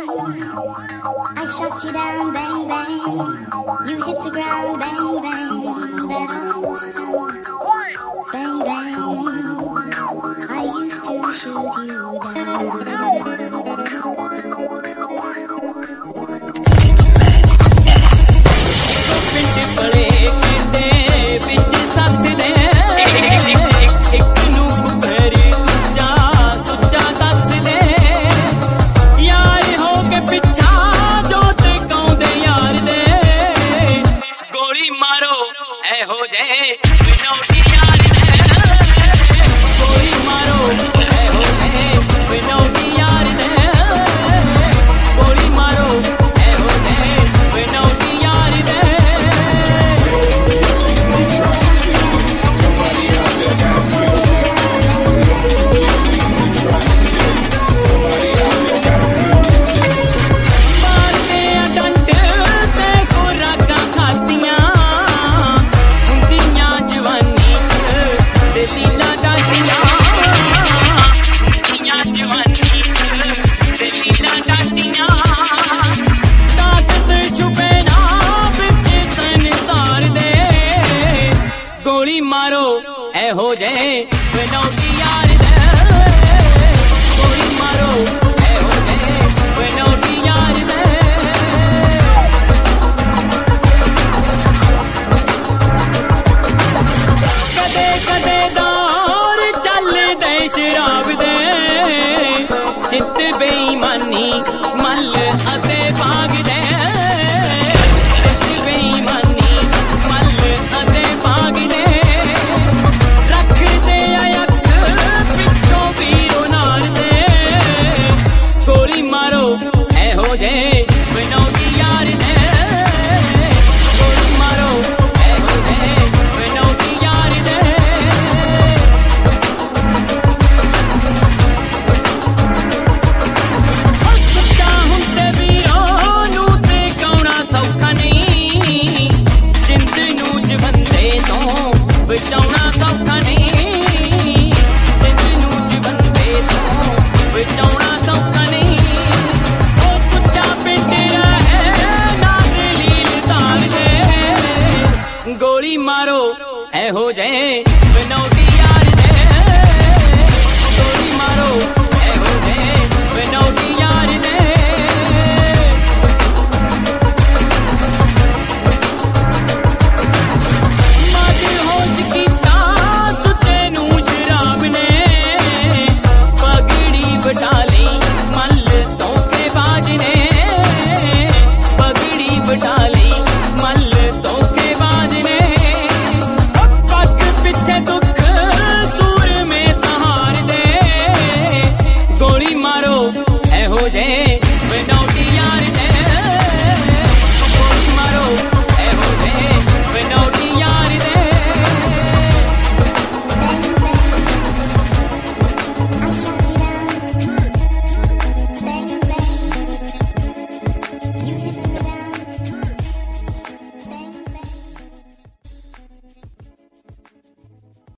I shot you down, bang, bang. You hit the ground, bang, bang. That awful sound, bang, bang. I used to shoot you down. हो जाए बनौटी यार दे गोली मारो ऐ हो जाए बनौटी यार दे कदे कदे दौर चल दे शराब दे चित बेईमानी मल अते भाग दे बेईमानी मल अते भाग दे बचाना सौखा नहीं जिन्नू बंदे तो बचाना सौखा नहीं ओ सुच्चा पिंड है ना दलील तार दे गोली मारो ऐ हो जाए